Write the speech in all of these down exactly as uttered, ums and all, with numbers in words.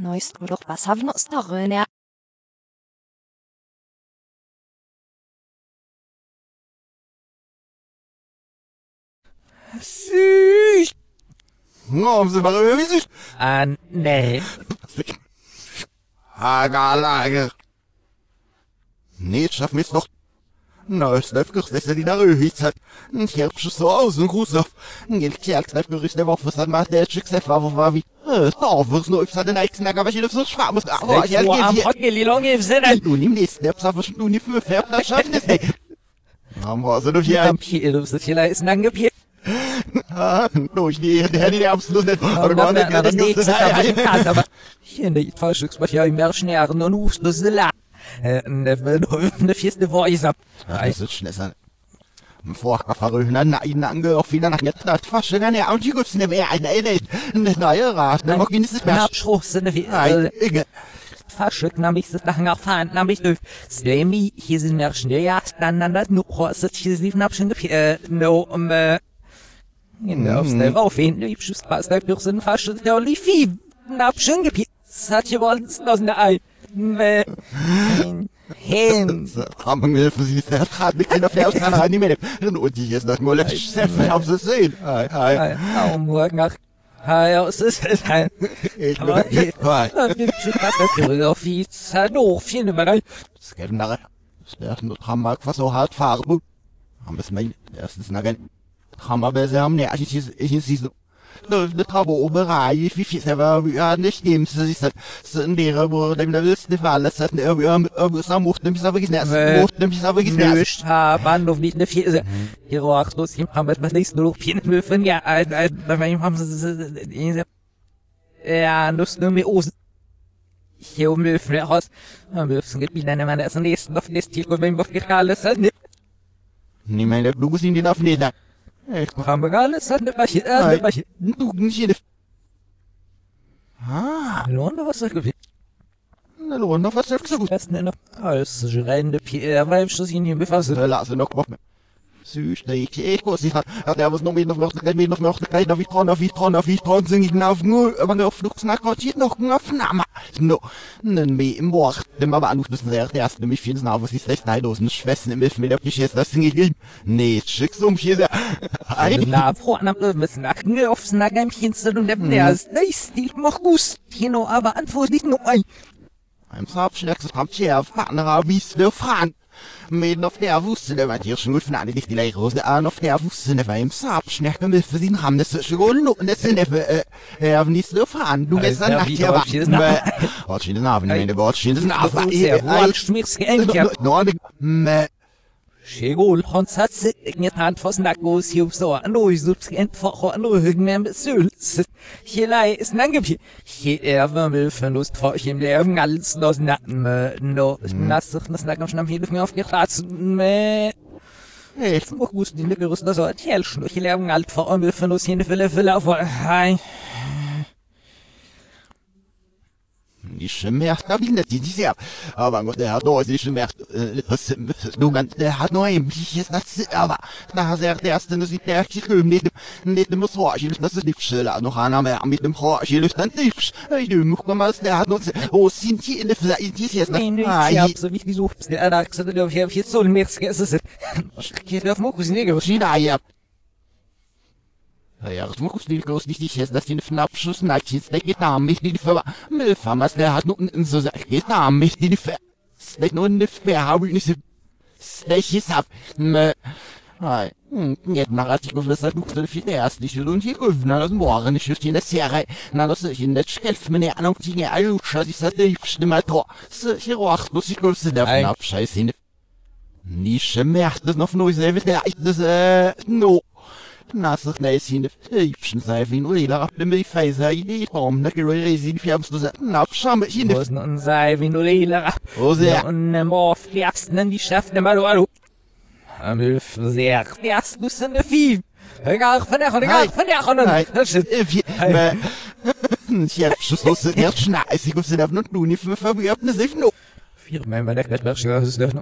Neuest doch was haben uns darin, ja. Süß. Oh, sie war irgendwie süß. Ah, nee. Hagerlager. Nee, schaffen wir es doch. Na, es läuft doch, dass er die da rühig hat. Ich hab schon so aus und Gruß auf. Geld Kerl, läuft Gerücht der Woche, was hat macht der Schicksal, war, war wie. Oh, was nur, ich hatte den nächsten Tag, aber ich hätte so schwarz, muss, aber ich hätte am Hotgelilong im Sinne. Du nimm nächsten, der Psa, was du nicht für Pferd, das schaffen es nicht. Haben wir also durch hier. Hier, du bist hier, ist ein Angepiert. Ah, durch die, der hätte die absolut nicht. Aber gar nicht, das nächste, aber hier nicht, Frühstücksbach, ja, im Märschnären und Hufschlüssel. Ne vierte Voice ab. Das ist schnell. Vorverröhner, nein, danke, auch wieder nach jetzt, das fasche, dann ja, und die gibt's nicht mehr, eine, eine, eine neue Rat, dann mag ich nicht mehr. Abschluss, ne, wie, äh, fasche, nahm ich das nachher erfahren, nahm ich durch, Slammy, hier sind mehr schnell, ja, dann, dann, dann, nur, das hier sind abschön, äh, no, um, äh, in der Aufstelle, auf jeden, ich schuss, was, der Bürsen, fasche, der Olivie, abschön, gepiert, das hat hier wohl, das aus der Ei. Hin. Haben wir für sie sehr hart mit der Fährst an die Männer. Und die ist das mal letztes Mal auf sie sehen. Hi, hi. Au morgen nach. Hi, es ist es ein. Ich bin hi. Auf die Zano, viele mal. Das geht nach. Das wäre nur Hammer, was so hart fahren. Haben es mein erstes Nagen. Hammer besser am näher. Ich ist ich ist so. Ne Traubeoberei, wie viel selber ja nicht nehmen, das ist das sind der wo dem da willst nicht alles hat irgendwie so macht nämlich aber gesehen macht nämlich aber gesehen nicht haben noch nicht eine vier hier auch los hier haben wir das nächste noch vier Würfen ja da haben sie ja lust nur mir aus hier um Würfen raus am Würfen geht wieder eine meiner nächsten auf nächstes hier kommen wir alles nicht nicht meine du sind die auf nicht ich habe alles hat nicht was was du nicht ah lohnt was das gibt na lohnt was das so gut das noch alles rende Pierre weil ich das ihn hier befassen lass noch was süß ich ich was ich hat der was noch mit noch noch noch noch noch wie dran wie dran wie dran sind ich auf nur aber auf Flug nach Quartier noch auf Name no nen mir im Wort dem aber anruf das der erste nämlich viel nach was ist recht neidlosen Schwestern im Hilfen mir ich jetzt das singe ich nee schick's um hier na froh am müssen nacken aufs Nagemchen und der ist nicht die mach gut hier noch aber antwort nicht nur ein ein Sabschlecks kommt hier auf Partner wie du fahren mit auf der wusste der war hier schon gut von alle nicht die Lehrrose an auf der wusste der war im Sabschnecken mit für den haben das schon und das sind äh er nicht so fahren du gestern nach hier war was schön nach in der Wort schön nach er schmeckt eigentlich no Schegol hat nicht Hand was Nackos hier so no ich such's einfach no irgendein Besul hier lei ist Nangepi hier er will Verlust vor ich im Leben alles los nacken no nass das Nacken schon am Hilf mir auf die Platz ich muss gut die Gerüst das hat hier schon ich leben alt vor will Verlust hier Fülle Fülle auf hi nicht mehr stabil die diese aber Gott der hat doch nicht mehr du ganz der hat nur ein bisschen das aber da sagt der erste das ist der nicht nicht muss so das ist nicht schön noch einer mehr mit dem Haar ich dann nicht ich muss mal der hat uns wo sind die in der ist jetzt ich so wie die sucht der da gesagt der hier jetzt soll mir es ist geht auf Mokus Neger China ja ja, ich muss nicht groß nicht jetzt, dass die einen Abschluss nach jetzt der geht nach mich die Firma Müllfarmers der hat nur so geht nach mich die nicht nur eine Fair habe ich nicht welches ab Hi, jetzt nach ich das du für viel erst nicht und hier öffnen das morgen nicht in der Serie na das ich in der Schelf meine Ahnung die alle scheiße ich hatte ich stimme doch hier auch muss ich kurz der abscheißen nicht mehr das noch neu selber das äh no Nas ist nice in der Hübschen sei wie nur jeder ab dem Pfizer Idee warum da gerade sie die haben so abscham in der und sei wie nur jeder oh sehr und morf ersten die schaffen mal hallo am Hilf sehr erst müssen der Vieh egal von der von der von der das ist ich hab schon so sehr schnell ich muss da noch nur nicht für verwirrte sich noch vier mein bei der das ist noch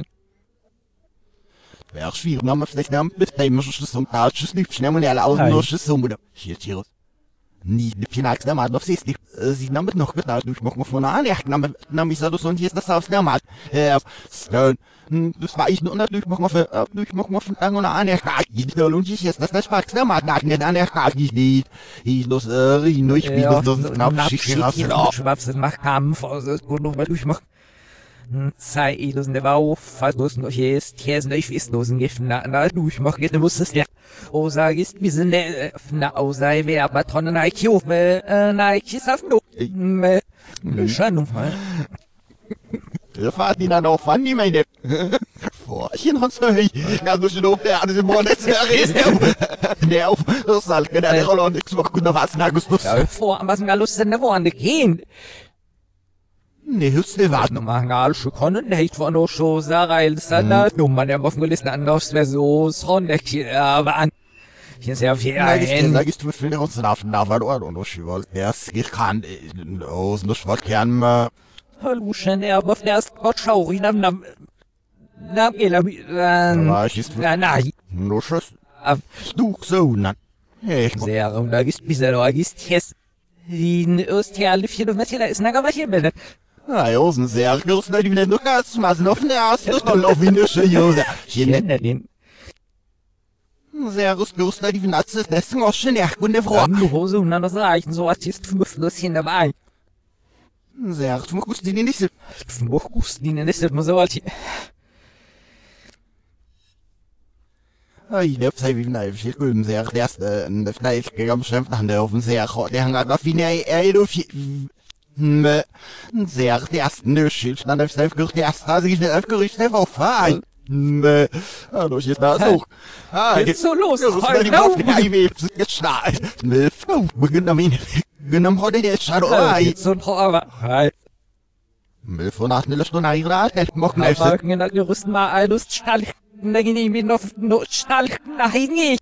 Wer schwierig, man muss nicht mehr mit dem Schuss und Tatsch nicht schnell und alle aus nur Schuss um oder hier Tiere. Niet de pinax maar nog steeds niet. Zie nam het nog gedaan. Dus mocht me van aan echt nam nam is dat zo hier is dat zelfs nou maar. Ja, steun. Dus maar is nog natuurlijk mag me dus mag me van aan aan echt. Die lontjes is dat dat vaak snel maar naar net aan echt gaat niet. Hier los er nooit meer dat knap zich raus. Schwabs macht kam vor so noch mal durchmachen. Sei ilos ne Bau, falls los noch ist, hier ist nicht wisslosen Giffen, na, na, du, ich mach gerne, muss es ja. Oh, sag ist, wir sind, ne, na, oh, sei, wer, aber Tonnen, na, ich, jo, äh, na, ich, ist auf, no, äh, Schande, wir fahren ihn dann auch an, ich meine, Vorchen, und so, ja, so schön, der hat es im Monat, der ist, der auf, das Salk, der, der Rolle, und ich mach gut noch was, na, Gustus. Ja, vor, was mir Lust sind, wo an der gehen. Nee, hüst du warten. Machen alle können nicht von der Show Sarai Salat. Nun, man, der auf dem gelesen anders wäre so, so, ne, aber an. Hier ist ja viel ein. Da gehst du mit vielen uns nach, na, weil du, und ich wollte, erst, ich kann, los, und ich wollte gern, äh, hallo, schön, der, aber erst, Gott, schau, ich, na, na, na, na, ich ist, na, na, nur Schuss, du, so, na, ich, sehr, und da gehst, bis er da gehst, jetzt, die, ist ja, alle Kilometer, da ist, na, aber hier, bitte. Ah, ja, sind sehr groß, weil die wieder nur ganz maßen auf den ersten und auf den Nüsse, Jose. Ich kenne den. Sehr groß, weil die Natze das ist auch schon echt gute Frau. Du Hose und dann das reichen, so Artist fünf Flüsschen dabei. Sehr, du musst die nicht so. Du musst die nicht so, so alt. Ah, ich hab sei wie nein, ich will sehr der erste, der Fleisch gegangen schämpft an der auf dem sehr, der hat auf wie ne, er sehr der erste Nöschel, dann der Selbst der erste, also ich will aufgerüstet, der war fein. Hallo, ich ist da so. Ah, jetzt so los. Jetzt schnell. Mit Frau, beginnt am Ende. Genommen heute der Shadow. Jetzt so ein paar, halt. Mit von nach einer Stunde eingerad, ich mach nicht. Aber in der Gerüsten mal ein Lust schnell, da gehen wir noch schnell, nein, nicht.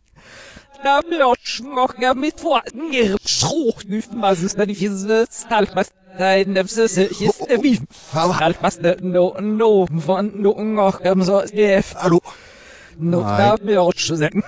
Da blotsch noch ja mit Worten geschrucht, was ist da die fiese Stahl, was da in der Süße ist, wie Stahl, was da no, no, von no, noch, so, hallo. No, da blotsch, sagen,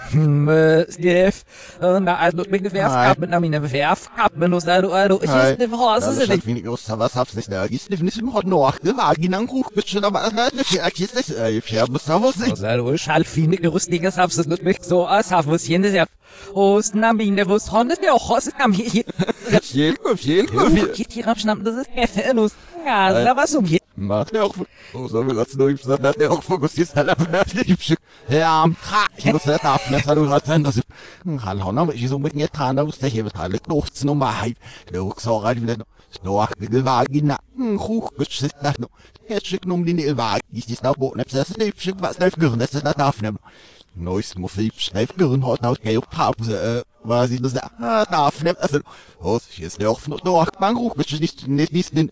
Stef, na, also, mit Gewerf, ab, mit einer Bewerf, ab, wenn du da, du, ich ist ne Horse, das ist wenig groß, was hab's nicht, da ist nicht im Hot noch, gewagt, in einem Kuch, bist schon, aber, das ist das, ich hab es aber nicht. Also, ich halt viel nicht rustiges, hab's es nicht so, als hab was hier, das Os Namine, was handelt ja auch, was kam hier? Viel, viel, viel. Geht hier abschnappen, das ist Käfe, los. Ja, da was um hier. Macht er auch, oh, so will das nur, ich sag, hat er auch fokussiert, hat er das Liebstück. Ja, ich muss das ab, das hat er gerade sein, dass ich, hallo, aber ich so mit mir dran, da muss der hier beteiligt, noch zu Nummer halb, der Rucksack rein, wieder noch, noch, die Vagina, hoch, geschützt, nach noch, jetzt schicken um die Vagina, ich ist nach Boden, das Liebstück, was läuft gehören, das ist das aufnehmen. Neues Musik, schnell gehören, hat noch keine Pause, äh, was ich das da, aufnehmen, also, oh, hier ist der auch noch, noch, man ruft, nicht, nicht, nicht, nicht,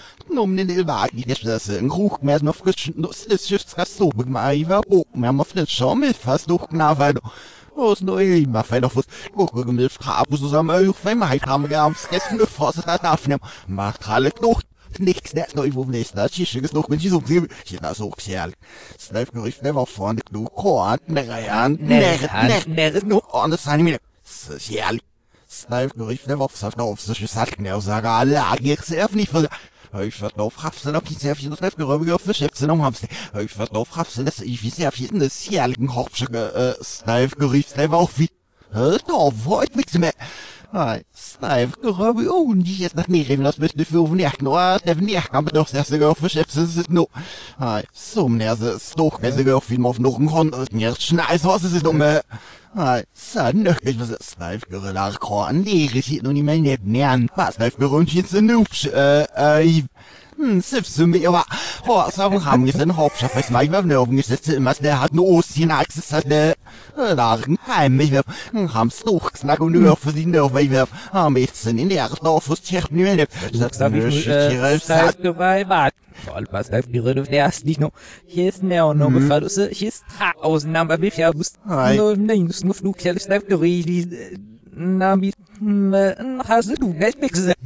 um den Ilwagen, ich das ein Ruch mehr noch frisch, das ist just das so, mit mir war oh, mir mal frisch schon mit fast doch genau weil was neu mal fein auf was guck mit Frau zusammen auf wenn wir haben wir am Sketch nur fast das aufnehmen macht alle noch nichts der neu wo nicht das ist ist noch wenn ich so hier das so sehr Snap gericht never vorne genug Korn ne Reihen ne ne noch anders sein mir sehr Snap gericht never auf auf so sagt genau sagen alle ich sehr nicht ich werd auf Hafsen, ob ich sehr viel das Geräume auf Schäfzen um hab's. Ich werd auf Hafsen, das ich wie sehr viel in das jährlichen Hauptstücke, äh, Snipe gerief, Snipe auch wie, äh, da wollt nichts mehr. Hey, Snipe Geräume, oh, und ich jetzt nach Nerven, das möchte für auf den Nerven, oh, der Nerven, aber doch sehr sehr auf Schäfzen, das ist nur. Hey, so, Nerse, ist doch, wer sich auf jeden Fall auf noch ein Hund, und mir schnell, so, es ist um, äh, Hey, so, nöchtig, was ist Snipe Gerilla, Korn, nee, ich hier noch nicht mehr neben Nerven, was Snipe Geründchen sind, nubsch, äh, äh, hm, siffst du mir, aber, oh, so, haben wir den Hauptschaft, weiß mal, ich war nirgends gesetzt, immer, der hat nur Ostien, Axis hat, äh, Lagen, heimlich, wir, haben's durchgesnackt und nur für die Nerven, weil wir, haben jetzt in der Erdlauf, was tschert mir, ne, sagst du, wie viel, sagst du, bei, wart, voll, was läuft die Rede, der ist nicht nur, hier ist Neo, noch gefallen, hier ist Ausnahme, wie viel, nur, nein, das ist nur Flug, hier ist läuft die Rede, na, wie, hast du, nicht mehr gesagt,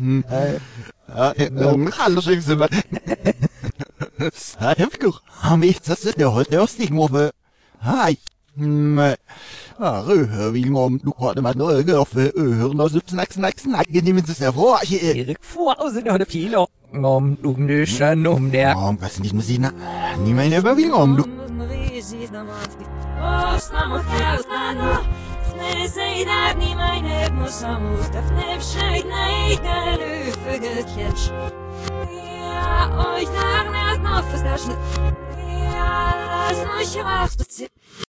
hallo, schön, sind wir, Snipe, haben wir jetzt, das ist der heute aus dem Move, hi, Nee. Ah, röhör, wie ngom, du kort mal neue Gehoffe, hören aus dem Snack, Snack, Snack, nehmen Sie es hervor, hier. Erik vor aus in der Pilo. Ngom, du nüchtern um der. Oh, was nicht muss ich, na, nie meine über wie ngom, du. Ja, euch nach, nach, nach, Ja, lass mich wach,